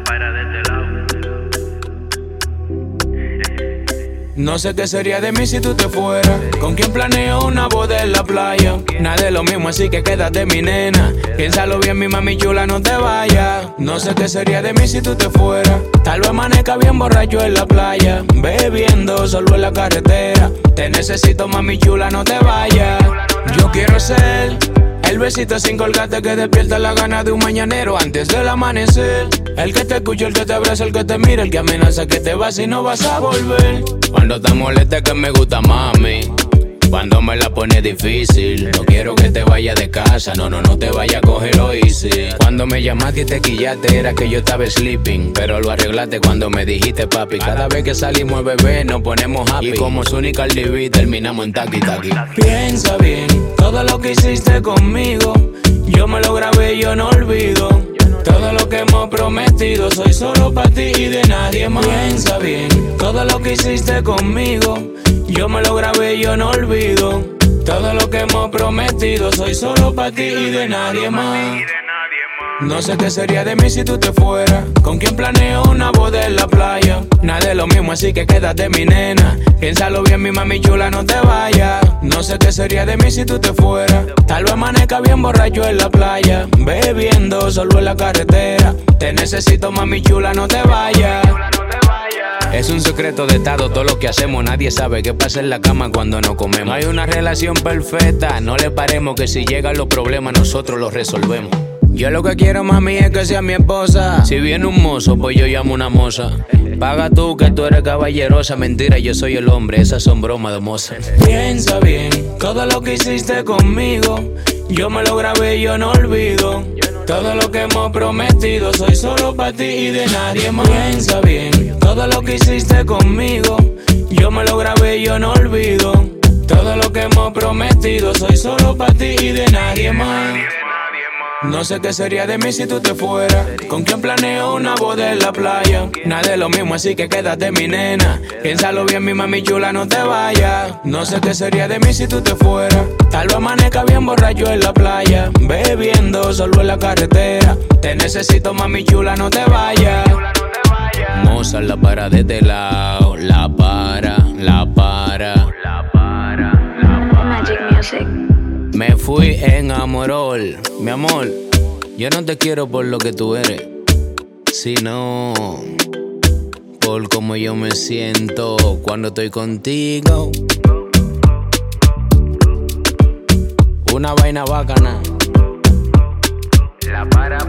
para de este lado. No sé qué sería de mí si tú te fueras. ¿Con quién planeo una boda en la playa? Nada es lo mismo, así que quédate, mi nena. Piénsalo bien, mi mami chula, no te vayas. No sé qué sería de mí si tú te fueras. Tal vez amanezca bien borracho en la playa, bebiendo solo en la carretera. Te necesito, mami chula, no te vayas. Yo quiero ser el besito sin colgate que despierta la gana de un mañanero antes del amanecer. El que te escucha, el que te abraza, el que te mira, el que amenaza que te vas y no vas a volver. Cuando te moleste que me gusta, mami. Cuando me la pone difícil. No quiero que te vayas de casa, no te vayas a cogerlo easy. Cuando me llamaste y te quillaste era que yo estaba sleeping, pero lo arreglaste cuando me dijiste papi. Cada vez que salimos, bebé, nos ponemos happy. Y como Sonic Cardi B terminamos en taqui-taqui. Piensa bien, todo lo que hiciste conmigo, yo me lo grabé y yo no olvido. Todo lo que hemos prometido, soy solo para ti y de nadie más. Piensa bien, todo lo que hiciste conmigo, yo me lo grabé y yo no olvido. Todo lo que hemos prometido, soy solo para ti y de nadie más. No sé qué sería de mí si tú te fueras. ¿Con quién planeo una boda en la playa? Nada es lo mismo, así que quédate, mi nena. Piénsalo bien, mi mami chula, no te vayas. No sé qué sería de mí si tú te fueras. Tal vez amanezca bien borracho en la playa, bebiendo solo en la carretera. Te necesito, mami chula, no te vayas. Es un secreto de estado todo lo que hacemos. Nadie sabe qué pasa en la cama cuando no comemos. No hay una relación perfecta, no le paremos que si llegan los problemas nosotros los resolvemos. Yo lo que quiero, mami, es que sea mi esposa. Si viene un mozo, pues yo llamo una moza. Paga tú que tú eres caballerosa. Mentira, yo soy el hombre, esas son bromas de moza. Piensa bien, todo lo que hiciste conmigo, yo me lo grabé y yo no olvido. Todo lo que hemos prometido, soy solo para ti y de nadie más. Piensa bien, todo lo que hiciste conmigo, yo me lo grabé y yo no olvido. Todo lo que hemos prometido, soy solo para ti y de nadie más. No sé qué sería de mí si tú te fueras. ¿Con quién planeo una boda en la playa? Nada es lo mismo, así que quédate, mi nena. Piénsalo bien, mi mami chula, no te vayas. No sé qué sería de mí si tú te fueras. Tal vez amanezca bien borracho en la playa, bebiendo solo en la carretera. Te necesito, mami chula, no te vayas. Moza la para de este lado, la para. Magic Music. Me fui en amorol, mi amor. Yo no te quiero por lo que tú eres, sino por cómo yo me siento cuando estoy contigo. Una vaina bacana. La para